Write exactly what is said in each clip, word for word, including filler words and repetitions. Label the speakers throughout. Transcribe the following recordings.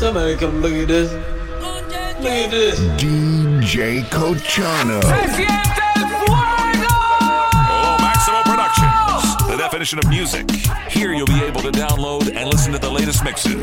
Speaker 1: Somebody come look at this. Look at this.
Speaker 2: D J Cochano.
Speaker 3: Oh, Maximo Productions. The definition of music. Here you'll be able to download and listen to the latest mixes.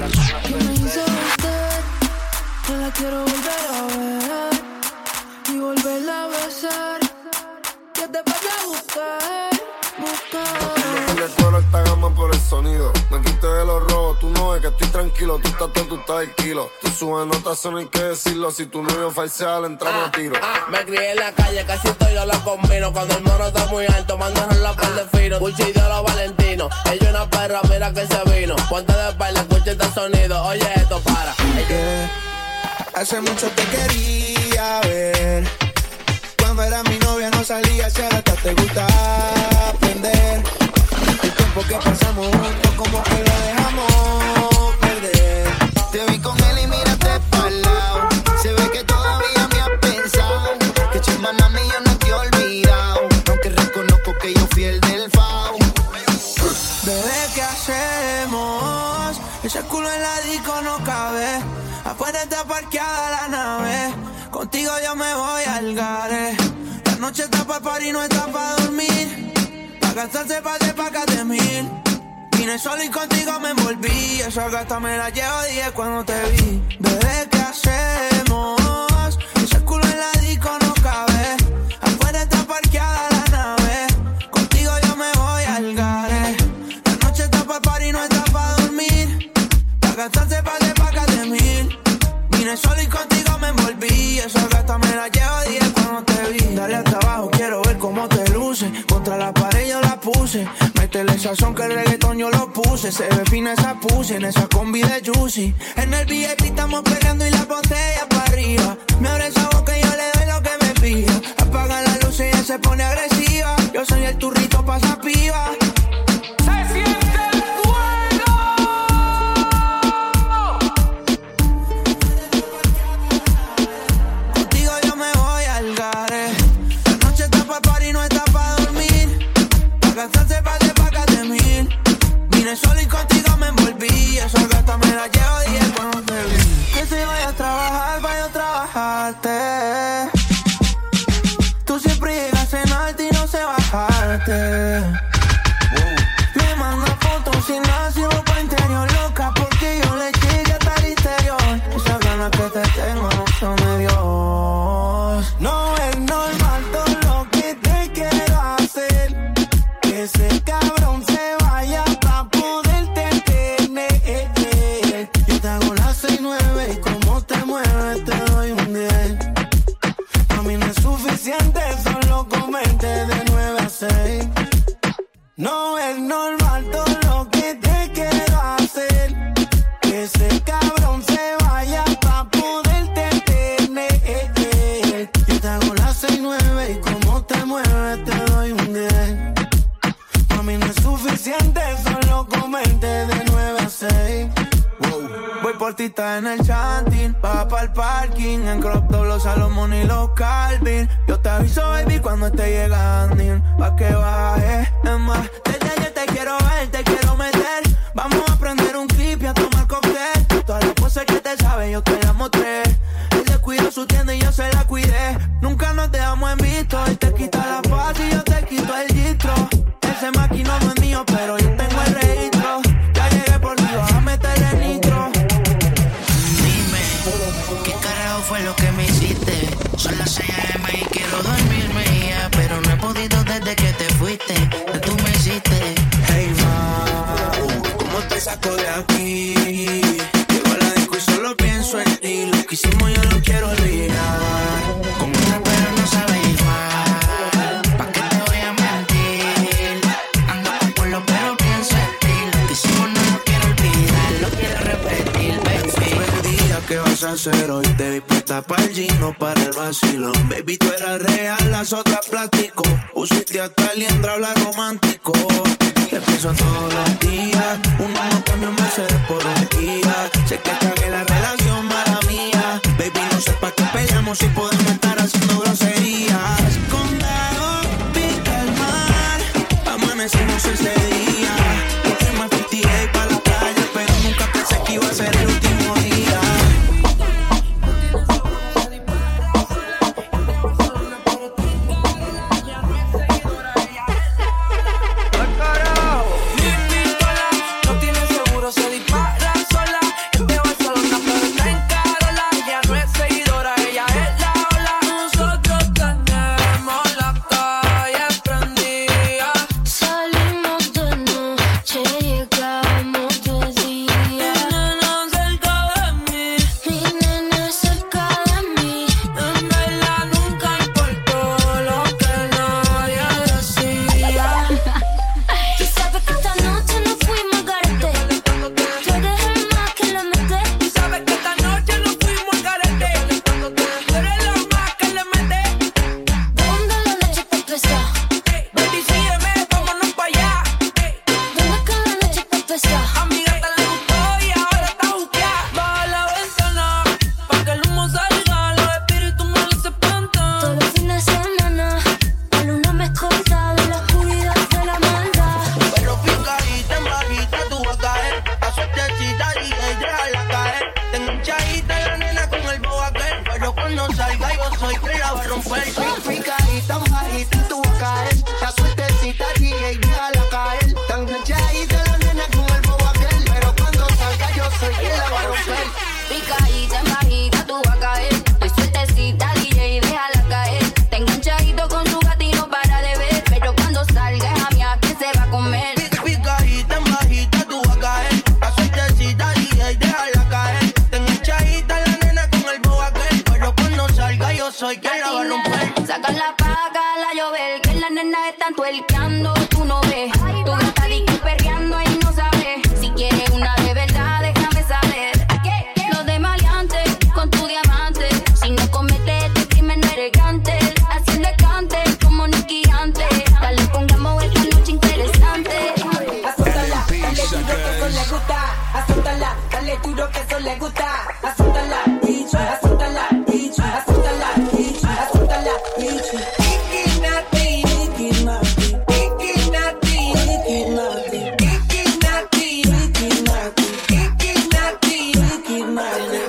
Speaker 4: Esta gama por el sonido. Me quité de los robos, tú no ves que estoy tranquilo. Tú estás todo, tú estás el kilo. Tú subes notas, no hay que decirlo. Si tu novio falsea, le entramos a tiro.
Speaker 5: Ah, me crié en la calle, casi todo yo lo combino. Cuando el mono está muy alto, mandaron la par de fino. Gucci y de los Valentinos. Ella una perra, mira que se vino. Ponte de espalda, escucha este sonido. Oye, esto para.
Speaker 6: Yeah. Hace mucho te quería ver. Cuando era mi novia no salía, si ahora hasta te gusta aprender. El tiempo que pasamos juntos como que lo dejamos perder. Te vi con él y mírate pa'l lado. Se ve que todavía me has pensado. Que chimba mami yo no te he olvidado. Aunque reconozco que yo fui el del fao. Bebé, ¿qué hacemos? Ese culo en la disco no cabe. Afuera está parqueada la nave. Contigo yo me voy al gare. La noche está pa' party, no está pa' dormir. Pa' gastarse pa' de pacas de mil. Vine solo y contigo me envolví. Esa gata me la llevo diez cuando te vi. Bebé, ¿qué hacemos? Ese culo en la disco no cabe. Afuera está parqueada la nave. Contigo yo me voy al gare. La noche está pa' party, no está pa' dormir. Pa' gastarse pa' de pacas de mil. Vine solo y contigo me envolví. Esa gata me la llevo diez cuando te vi. Dale hasta abajo, quiero ver cómo te luce. Contra la pared yo la puse. Métele sazón que el reggaetón yo lo puse. Se ve fina esa pussy, en esa combi de Juicy. En el V I P estamos peleando y la botella para arriba. Me abre esa boca y yo le doy lo que me pida. Apaga la luz y ella se pone agresiva. Yo soy el turrito pa' esa piba. Se siente el fuego. Contigo yo me voy al gare. La noche está pa' party, no está pa' dormir. Pa' gastarse pa' de pacas de mil. Vine solo y contigo me envolví. Esa gata me la llevo diez cuando te vi. Que si voy a trabajar, voy a trabajarte. Tú siempre llegas en alto y no sé bajarte. Me manda fotos sin nada, si ropa interior loca. Porque yo le llegué hasta el interior. Esas ganas que te tengo no son de Dios. No es normal todo lo que te quiero hacer. Que ese cabrón se vaya pa' poderte tener. Yo te hago las seis nueve y como te mueves te doy un diez. A mí no es suficiente, solo comente de nueve a seis. No es normal todo lo que te quiero hacer. Que ese cabrón se vaya pa' poderte tener. Yo te hago las seis nueve y como te mueves te doy un diez. A mí no es suficiente, solo comente de nueve a seis. Voy por ti, está en el chanting. Baja pa'l parking, en crop top los Salomón y los Calvin. Yo te aviso, baby, cuando esté llegando. Pa' que bajes, es más, desde ayer te quiero ver, te quiero meter. Vamos a prender un clip y a tomar cóctel. Todas las cosas que te saben, yo te las mostré. Él descuidó su tienda y yo se la cuidé. Nunca nos dejamos en visto. Él te quita la paz y yo te quito el distro. Ese maquino no es mío, pero yo tengo el registro. Ya llegué por ti, vas a meterle nitro.
Speaker 7: Dime, ¿qué carajo fue lo que me hiciste? Son las seis a eme y quiero dormirme ya, pero no he podido desde que te fuiste. Que tú me hiciste.
Speaker 6: Hey, ma, ¿cómo te saco de aquí? Llego a la disco y solo pienso en ti. Lo que hicimos yo lo quiero olvidar.
Speaker 7: Con otra pero no sabes igual. ¿Pa' qué te voy a mentir? Ando con pueblo pero pienso en ti. Lo que hicimos no lo quiero olvidar. Lo quiero repetir, baby.
Speaker 6: Perdida, ¿qué vas a hacer hoy? Te vi puesta para el gino, para el vacilo. Baby, tú eras real, las otras plástico. Pusiste hasta liendra, habla romántico. Te pienso todos los días. Uno no cambia un Mercedes por un día. Sé que cagué la relación, mala mía. Baby, no sé pa' qué peleamos si podemos estar haciendo groserías. Condado, pica el mar. Amanecimos ese día. Última cincuenta y ocho pa' la playa, pero nunca pensé que iba a ser el último día. le gusta. Azútala, bicho, azútala, bicho, azútala, bicho, azútala, bicho. Kiki Nati, Kiki Nati, Kiki Nati, Kiki Nati, Kiki Nati, Kiki Nati, Kiki Nati, Kiki Nati.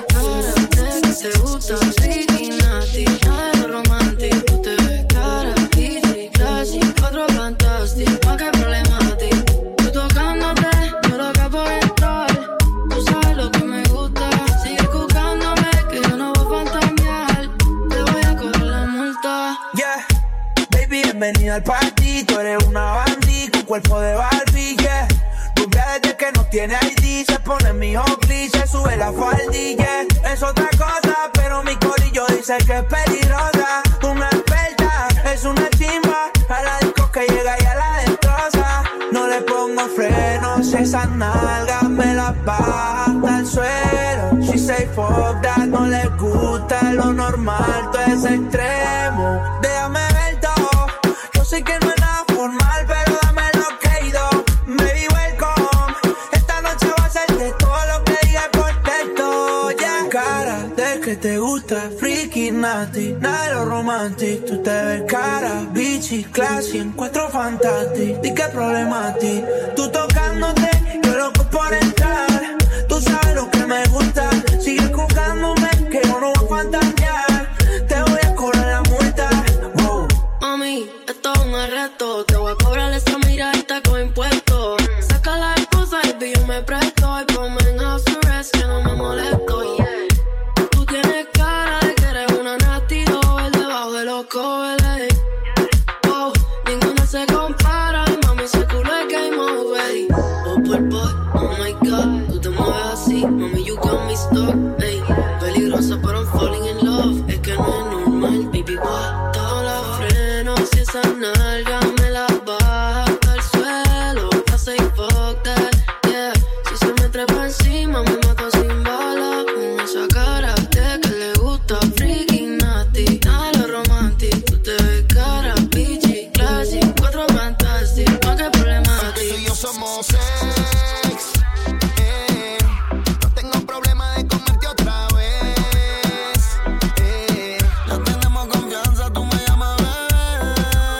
Speaker 7: Te gusta Ricky Nati, nada de romántico. Tú te ves cara, easy, classy, cuatro fantástico. ¿Pa' qué problema a ti? Tú tocándote, yo loca por entrar. Tú sabes lo que me gusta. Sigue buscándome, que yo no voy a fantamear. Te voy a cobrar la multa.
Speaker 6: Yeah, baby, bienvenida al party. Tú eres una bandita con cuerpo de Barbie, yeah. Rubia desde que no tiene I D. Se pone mi hockey, se sube la faldilla. Es otra cosa, pero mi corillo dice que es peligrosa. Una experta, es una chimba. A la disco que llega y a la destroza. No le pongo frenos, esas nalgas me las baja hasta el suelo. She say fuck that, no le gusta lo normal, todo es extremo. Déjame ver todo, yo sé que no es nada formal, pero dame lo que he ido. Baby, welcome, esta noche va a ser de todo lo que diga por texto, yeah. Cara de que te gusta, freaky, nasty, nada de lo romantic. Tú te ves cara, bitchy, classy, encuentro fantástico. ¿Y qué problema a ti? Tú tocándote, yo loco por entrar. Tú sabes lo que me gusta, sigue buscándome, que yo no voy a fantasear. Te voy a cobrar la multa, wow.
Speaker 7: Mami, esto es un arresto. Te voy a cobrar esa miradita con impuestos. Saca la excusa y yo me presto. Y ponme en house arrest, que no me molesto, yeah. Tú tienes cara de que eres una nasty doll debajo de los covers, oh, ninguna se compara. Y mami, ese culo es game over. Oh, por boy, oh my god. Tú te mueves así, mami, you got me stuck, ey. Peligrosa, pero I'm falling in love. Es que no es normal, baby, what? Todos los frenos y esa nalga me la baja hasta el suelo. I say fuck that, yeah. Si se me trepa encima, me mato sin bala. Con esa cara de que le gusta, freaky, nasty, nada de lo romántico. Tú te ves cara, bitchy, classy, cuatro fantastic. ¿Pa' qué problema a ti?
Speaker 8: Tú y yo somos ex, eh. No tengo problema de comerte otra vez, eh. Ya tenemos confianza, tú me llamas bebé,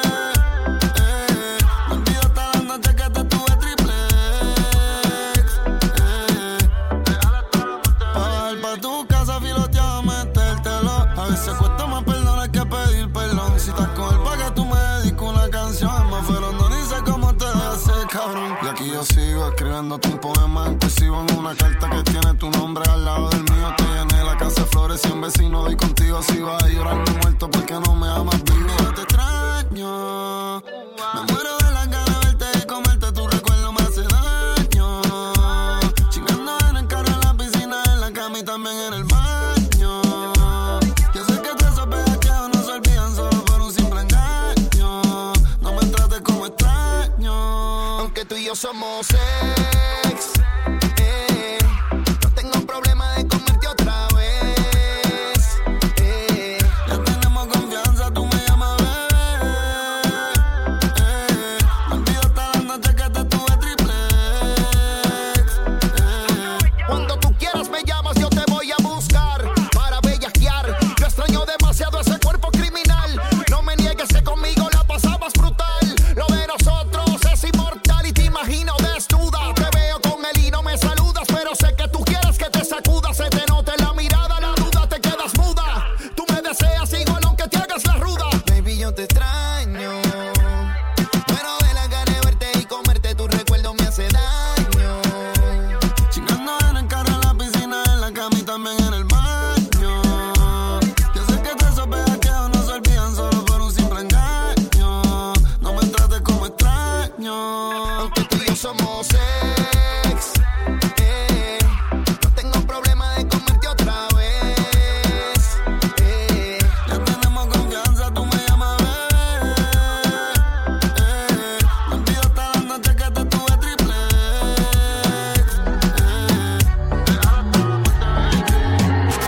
Speaker 8: eh. No olvido hasta la noche que te tuve triple X, eh. Pa' bajar pa' tu casa, filoteado, metértelo. A veces cuesta más perdonar que pedir perdón. Si estás con él pa' que tú me dediques una canción. Más fueron, no ni sé cómo te hace, cabrón. Y aquí yo sigo escribiéndote un poema impulsivo en una carta que tiene tu nombre al lado del mío. Te llené la casa de flores y un vecino y contigo si vas a llorar mi muerto porque no me amas vivo. Yo te extraño, me muero de las ganas de verte y comerte. Tu recuerdo me hace daño. Chingando en el carro, en la piscina, en la cama y también en el baño. Yo sé que todos esos bellaqueos no se olvidan solo por un simple engaño. No me trates como extraño, aunque tú y yo somos ex, eh. No tengo problema de comerte otra vez, eh. Ya tenemos confianza, tú me llamas bebé, eh. No olvido hasta la noche que te tuve triple X, eh. Cuando tú quieras me llamas, yo te voy a buscar para bellaquear. Yo extraño demasiado ese cuerpo criminal. No me niegues que conmigo la pasabas brutal. Lo de nosotros es inmortal y te imagino desnuda. Te veo con él y no me saludas, pero sé que tú quieres que te sacudas. Se te nota en la mirada, la duda, te quedas muda. Tú me deseas igual aunque te hagas la ruda. Baby, yo te extraño. Muero de la gana de verte y comerte. Tu recuerdo me hace daño. Chingando en el carro, en la piscina, en la cama y también en el baño. Yo sé que todos esos bellaqueos no se olvidan solo por un simple engaño. No me trates como extraño, aunque tú y yo somos ex, eh. No tengo problema de comerte otra vez, eh. Ya tenemos confianza, tú me llamas bebé, eh. No olvido hasta la noche que te tuve triple X,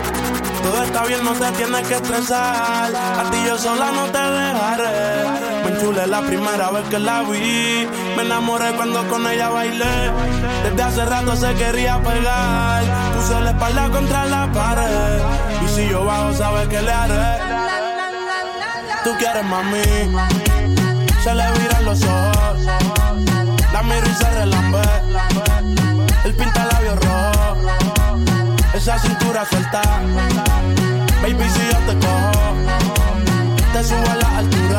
Speaker 6: Todo está bien, no te tienes que estresar. A ti yo sola no te dejaré.
Speaker 9: bien chula la primera vez que la vi. Me enamoré cuando con ella bailé. Desde hace rato se quería pegar. Puse la espalda contra la pared. Y si yo bajo, sabes que le haré. Tú quieres, mami. Se le viran los ojos. La miro y se relambe. El pinta labios rojo. Esa cintura suelta. Baby, si yo te cojo, te subo a la altura.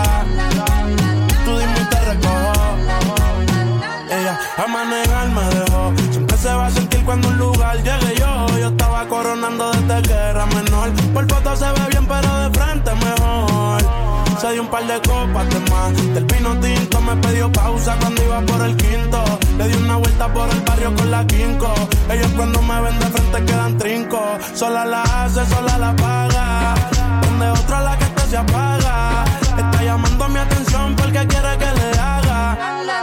Speaker 9: Tú dime y te recojo. Ella a manejar me dejó. Siempre se va a sentir cuando un lugar llegue yo. Yo estaba coronando desde que era menor. Por foto se ve bien, pero de frente mejor. Se dio un par de copas de más. Del vino tinto me pidió pausa cuando iba por el quinto. Le di una vuelta por el barrio con la quinco. Ellos cuando me ven de frente quedan trinco. Sola la hace, sola la paga. Donde otra la que esta se apaga. Está llamando mi atención porque quiere que le haga.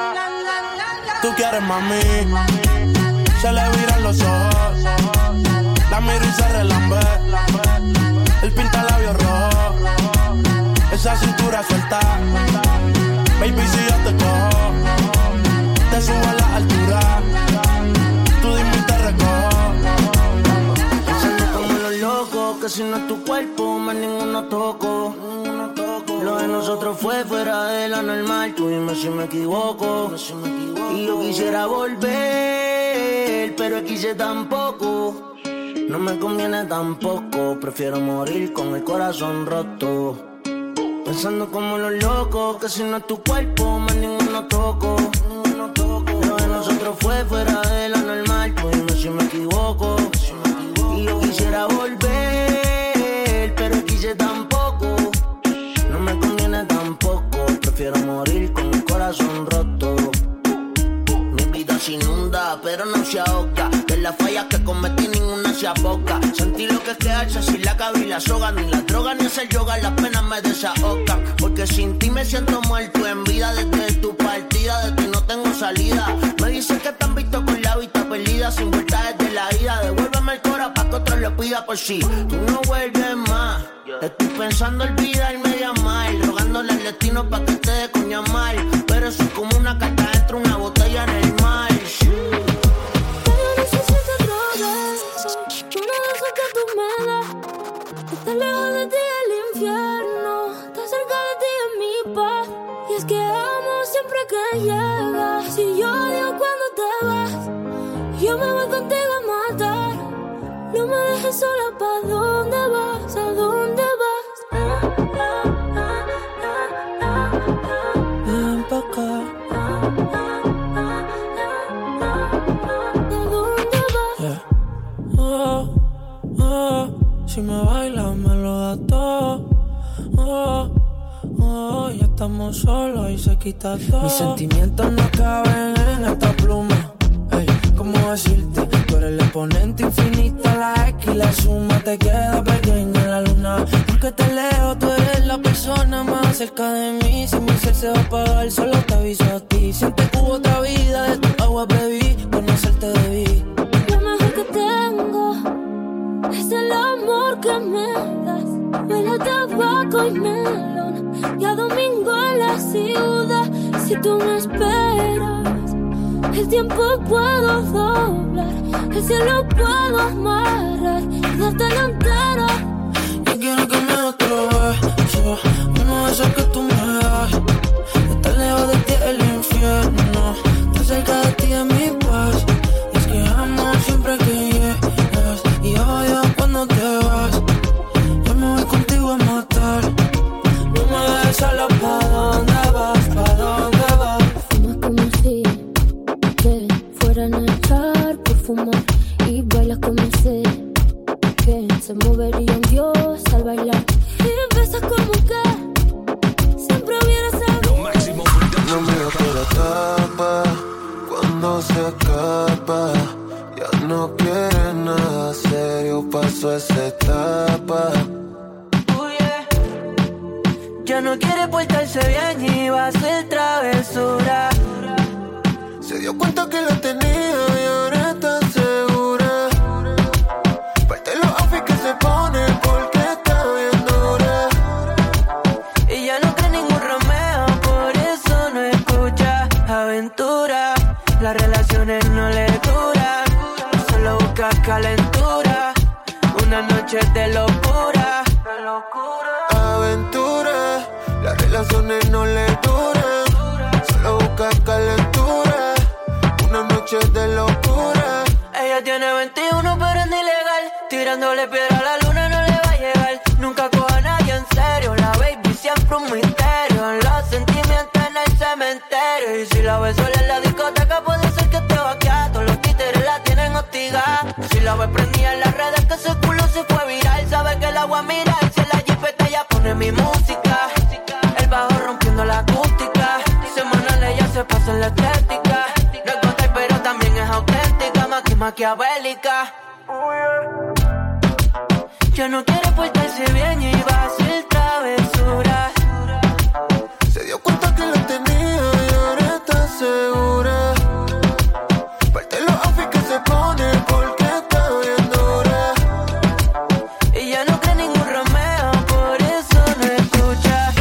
Speaker 9: Tú quieres, mami. Se le viran los ojos. La miro y se relambe. El pinta labios rojo. Esa cintura suelta. Baby, si yo te cojo, te subo a la altura. Tú dime y te recojo.
Speaker 6: Pensando como los locos, que si no es tu cuerpo, más ninguno toco. Lo de nosotros fue fuera de la normal. Tú dime si me equivoco. Y yo quisiera volver, pero quise tampoco. No me conviene tampoco. Prefiero morir con el corazón roto. Pensando como los locos, que si no es tu cuerpo, más ninguno toco. Lo de nosotros fue fuera de la normal. Tú dime si me equivoco. Y yo quisiera volver, pero quise tampoco. No me conviene tampoco. Prefiero morir con el corazón roto. Mi vida se inunda, pero no se ahoga. De las fallas que cometí ninguna se aboca. Sentí lo que es quedarse sin la cabra y la soga. Ni la droga ni hacer yoga, las penas me desahogan. Porque sin ti me siento muerto en vida. Desde tu partida, de ti no tengo salida. Me dicen que te han visto con la vista perdida. Sin vuelta desde la ida. Devuélveme el cora pa' que otro lo pida por si tú no vuelves más. Estoy pensando olvidarme de amar. Rogándole al destino pa' que te dé coña mal. Pero eso es como una carta dentro de una botella en el mar.
Speaker 10: Estar lejos de ti es el infierno. Estar cerca de ti es mi paz. Y es que amo siempre que llegas. Si yo odio cuando te vas, yo me voy contigo a matar. No me dejes sola, ¿pa' dónde vas? ¿A dónde vas?
Speaker 6: Ven pa' acá.
Speaker 10: ¿A dónde vas?
Speaker 6: Yeah. Oh, oh. Si me bailas me lo da todo. Oh, oh, ya estamos solos y se quita todo. Mis sentimientos no caben en esta pluma. Ey, ¿cómo decirte? Tú eres el exponente infinito, la X y la suma te queda pequeña en la luna. Aunque te leo, tú eres la persona más cerca de mí. Si mi ser se va a apagar, solo te aviso a ti. Siente que hubo otra vida, de tu agua bebí, conocerte debí.
Speaker 10: Lo mejor que tengo es el amor que me das. Huele a tabaco y melón y a domingo en la ciudad. Si tú me esperas, el tiempo puedo doblar, el cielo puedo amarrar y darte la entera.
Speaker 6: Yo quiero que me otro beso, uno de esos que tú me das. Estar lejos de ti es el infierno, estar cerca de ti es mi paz. Y es que amo siempre que llegas y odio cuando te vas. Yo me voy contigo a matar. No me dejes sola, ¿pa' dónde vas? ¿Pa' dónde vas?
Speaker 10: Fumas como si que fueran a echar por fumar y bailas como si que se movería un dios al bailar y besas como que siempre hubiera sabido.
Speaker 4: No me por la tapa cuando se escapa. Ya no quiere nada serio, pasó esa etapa.
Speaker 6: Oh, yeah. Ya no quiere portarse bien y va a hacer travesura.
Speaker 4: Se dio cuenta que la tenía y ahora está segura. Parte los outfits que se pone porque está bien dura.
Speaker 6: Ella no cree ningún Romeo, por las relaciones no le duran, solo busca calentura, una noche de locura, aventura. Las relaciones no le duran, solo busca calentura, una noche de locura. Ella tiene veintiuno pero es ilegal, tirándole piedra a la luna no le va a llegar. Nunca coja a nadie en serio, la baby siempre un misterio. Los sentimientos en el cementerio, y si la ves sola en la discoteca puede ser que te vaquea. Todos los títeres la tienen hostigada. Si la ves prendida en las redes que ese culo se fue viral, sabe que el agua mira y si la jipeta ya pone mi música. El bajo rompiendo la acústica, semanal ella se pasa en la estética. No es gota pero también es auténtica, más que maquiavélica. Ya no quiere portarse bien y va a hacer travesuras. Se dio cuenta que la tenía y ahora está segura. Parte los outfits que se pone porque está bien dura. Y ya no cree ningún Romeo, por eso no escucha.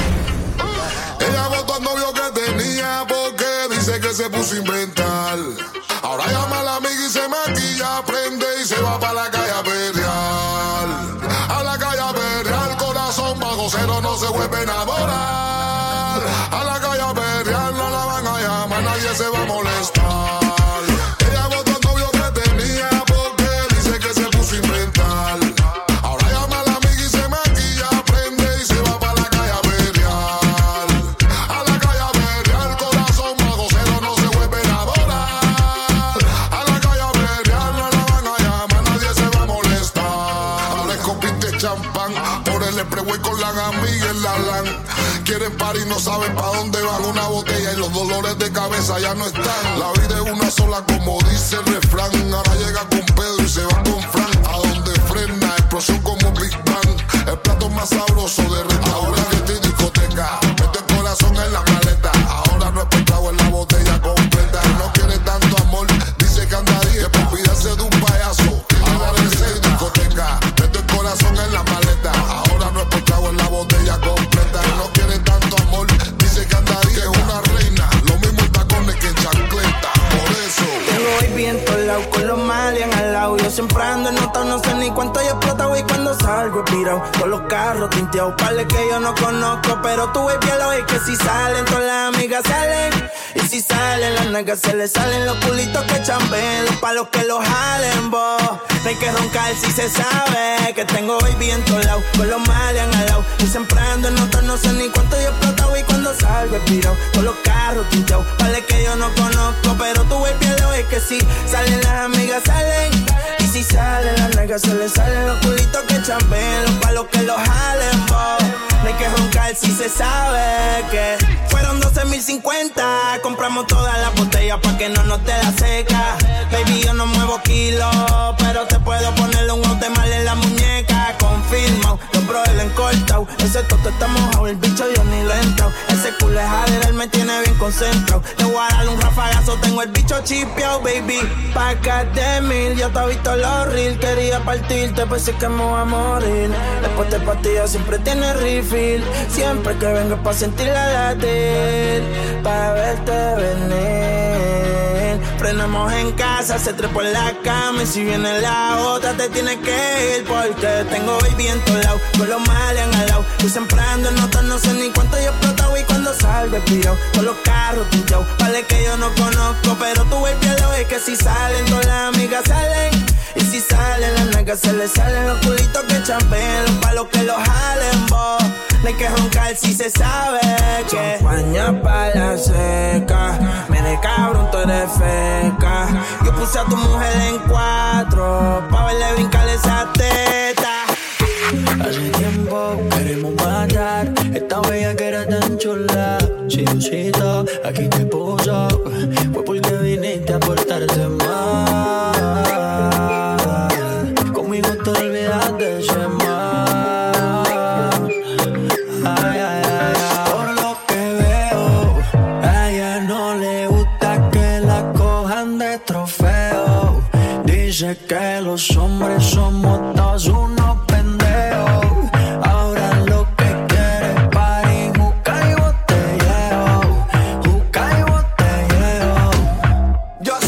Speaker 11: Ella votó al novio que tenía porque dice que se puso a inventar. Ahora llama a la amiga y se maquilla, prende y se va para la calle a pelear. A la calle a perrear, corazón bajo cero no se vuelve a enamorar. A la calle a perrear, no la van a llamar, nadie se va a molestar. Ella votó al novio que tenía porque dice que se puso a inventar. Ahora llama a la amiga y se maquilla, prende y se va para la calle a perrear. A la calle a perrear, corazón bajo cero no se vuelve a enamorar. A la calle a perrear, no la van a llamar, nadie se va a molestar. Ahora escopiste champán, por el Expressway con la amiga en la LAN. Quieren party, no saben pa' dónde van, una botella y los dolores de cabeza ya no están. La vida es una sola como dice el refrán. Ahora llega con Pedro y se va con Frank. A donde frena, explosión como Big Bang. El plato más sabroso de restaurante y discoteca. Mete el corazón en la maleta. Ahora no es pescado en la botella completa. No quiere tanto amor, dice que anda diez por cuidarse de un payaso. Ahora dice discoteca. Mete el corazón en la maleta. Ahora no es pescado en la botella completa. No quiere tanto amor, dice que anda diez, es una reina. Lo mismo en tacones que en chancleta. Por eso
Speaker 6: tengo baby en todos lados, con los malian al lado. Yo siempre ando en nota, no sé ni cuánto yo explota, güey, cuando salgo he pirado. Todos los carros tinteados, pales que yo no conozco, pero tú ves bien lo es que si salen, todas las amigas salen. Y si salen, las nalgas se les salen, los culitos que chamben, los palos que los jalen, vos. No hay que roncar si se sabe que tengo baby en todos lados, con los malian al lado. Yo siempre ando en nota, no sé ni cuánto yo explota, güey, cuando salgo he pirado. Todos los carros tinteados, pales que yo no conozco, pero tú ves bien lo es que si salen, las amigas salen. Y si salen, las nalgas se les salen, los culitos que chamben, los palos que los jalen, vos. No hay que roncar si se sabe que fueron doce mil cincuenta. Compramos todas las botellas pa' que no nos te la seca. Baby, yo no muevo kilos, pero te puedo ponerle un guante mal en la muñeca. Confirmo, los bros le han cortado. Ese toto está mojado, el bicho yo ni lo he entrado. Ese culo es jadera, él me tiene bien concentrado. Le voy a dar un rafagazo, tengo el bicho chipeado, baby. Pa' de mil, yo te he visto los reels. Quería partirte, pues sí que me voy a morir. Después de pastillas siempre tiene refill. Siempre que vengo pa' sentirla latir, pa' verte venir. Frenamos en casa, se trepó en la cama. Y si viene la otra te tienes que ir, porque tengo baby en todos lados, con los malian al lado. Yo siempre ando en notas, no sé ni cuánto yo explota, güey, cuando salgo he pirado. Todos los carros tinteados, vale que yo no conozco, pero tú güey lo es que si salen, todas las amigas salen. Y si salen, las nalgas se les salen, los culitos que champen, los palos que los jalen, vos. No hay que roncar si se sabe que champaña pa' la seca. Mire cabrón, tú eres feca. Yo puse a tu mujer en cuatro pa' verle brincar esa teta. Hace tiempo queremos matar esta bella que era tan chula. Chidosita, aquí te puso. Fue porque viniste a portarte mal. Conmigo te olvidas de ese mal. Ay, ay, ay, ay. Por lo que veo, a ella no le gusta que la cojan de trofeo. Dice que los hombres somos todos unos pendejos. Ahora lo que quiere es party, juca y botelleo. Juca y botelleo. Yo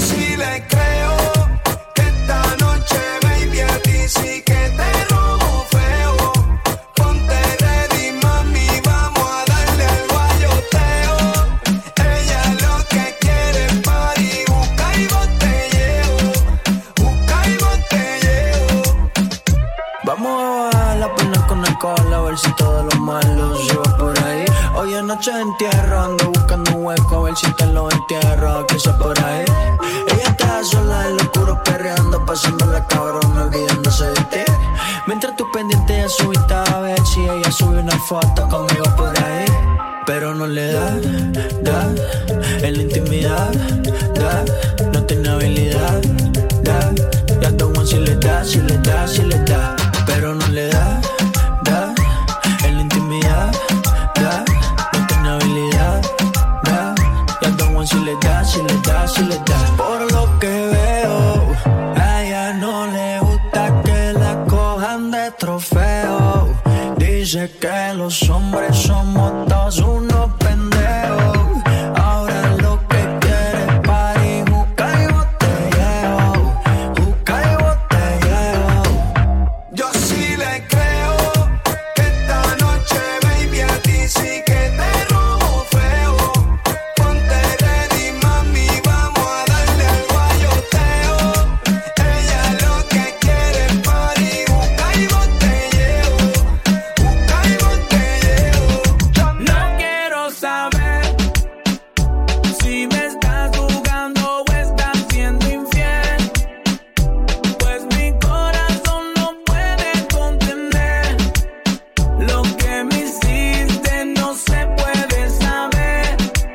Speaker 6: noche de entierro, ando buscando un hueco a ver si te lo entierro. Que sea por ahí. Ella está sola en lo oscuro perreando, pasándola cabrón, olvidándose de ti. Mientras tú pendiente ya subiste a ver si ella sube una foto conmigo por ahí. Pero no le da, da, en la intimidad, da, no tiene habilidad, da. Ya don't want si le da, si le da, si le da. Pero no le da, da, en la intimidad, da, no tiene habilidad, da. Ya don't want si le da, si le da, si le da. Por lo que veo, a ella no le gusta que la cojan de trofeo. Dice que los hombres somos todos unos pendejos. Ahora lo que quiere es party, juca y botelleo, juca y botelleo.
Speaker 12: Yo sí le creo que esta noche, baby, a ti sí que te robo feo. Ponte ready, mami, vamos a darle al guayoteo. Ella lo que quiere es party, juca y botelleo.
Speaker 6: No quiero saber si me estás jugando o estás siendo infiel, pues mi corazón no puede contener lo que me hiciste, no se puede saber.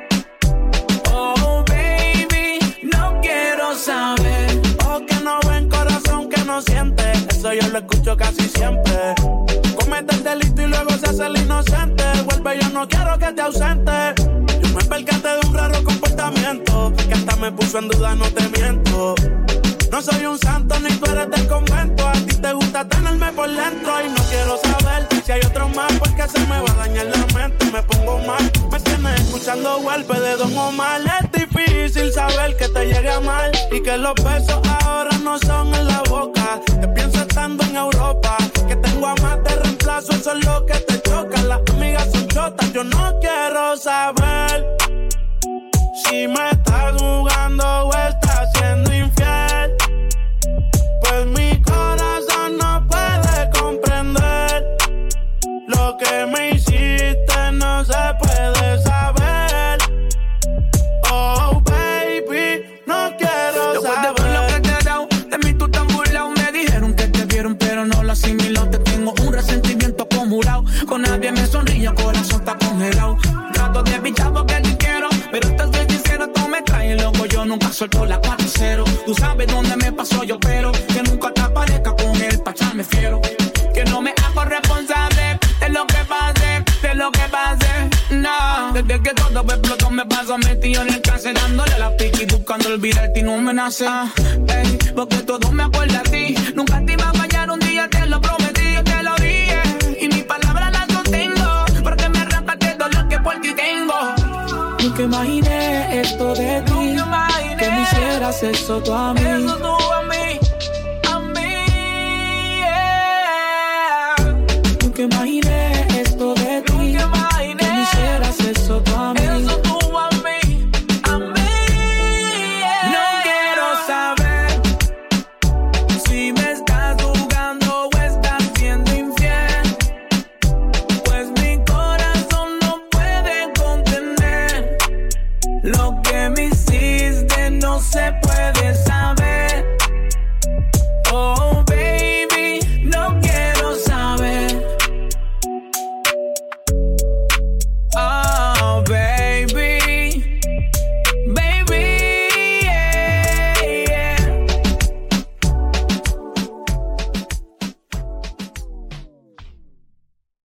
Speaker 6: Oh baby, no quiero saber.
Speaker 9: Oh, que no ven corazón que no siente. Eso yo lo escucho casi siempre. Comete el delito y luego se hace el inocente. Vuelve, yo no quiero que te ausente. Yo me percaté de un raro comportamiento que hasta me puso en duda, no te miento. No soy un santo ni tú eres del convento. A ti te gusta tenerme por dentro y no quiero saber si hay otro más, porque se me va a dañar la mente. Me pongo mal, me tienes escuchando golpe de Don Omar. Es difícil saber que te llegue a mal y que los besos ahora no son en la boca. Te pienso estando en Europa, que tengo a más de reemplazo, eso es lo que te choca. Las amigas son chotas, yo no quiero saber si me estás jugando o estás siendo infiel, pues mi corazón no puede comprender lo que me hiciste, no se puede saber. Oh baby, no quiero
Speaker 6: Después
Speaker 9: saber.
Speaker 6: de ver lo que te he dado, de mí tú tan burlao. Me dijeron que te vieron pero no lo asimiló. Te tengo un resentimiento acumulado. Con nadie me sonríe, el corazón está congelado. Trato de evitar porque te quiero, pero te soy sincero, tú me traes loco. Yo nunca suelto la cuatro cero. Tú sabes dónde me pasó, yo pero que nunca te aparezca con él, pa' echarme fiero. Que no me hago responsable de lo que pase, de lo que pase, no. Desde que todo me explotó me paso metido en el cáncer, dándole la pique y buscando olvidarte y no me nace. Ey, porque todo me acuerda a ti. Nunca te iba a fallar, un día te lo prometí, yo te lo dije. Y mis palabras las sostengo, porque me arrancaste el dolor que por ti tengo. Nunca imaginé esto de ti, nunca imaginé que me hicieras eso tú a mí. Eso tú a mí, a mí, yeah. Nunca imaginé esto de ti, nunca imaginé que me hicieras eso tú a mí. Eso tú a mí, a mí, yeah. No quiero saber si me estás jugando o estás siendo infiel, pues mi corazón no puede contener lo que me hiciste, no se puede saber.